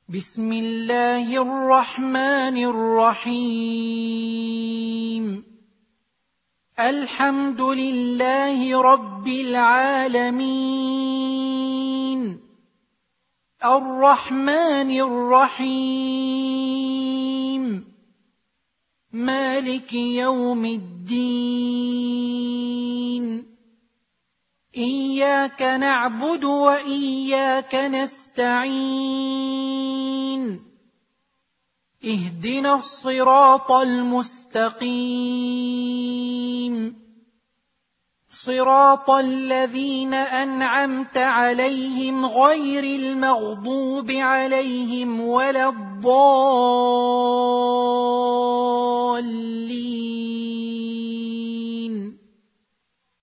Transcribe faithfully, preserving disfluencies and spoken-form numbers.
بسم الله الرحمن الرحيم الحمد لله رب العالمين الرحمن الرحيم مالك يوم الدين إياك نعبد وإياك نستعين اهدنا الصراط المستقيم صراط الذين أنعمت عليهم غير المغضوب عليهم ولا الضالين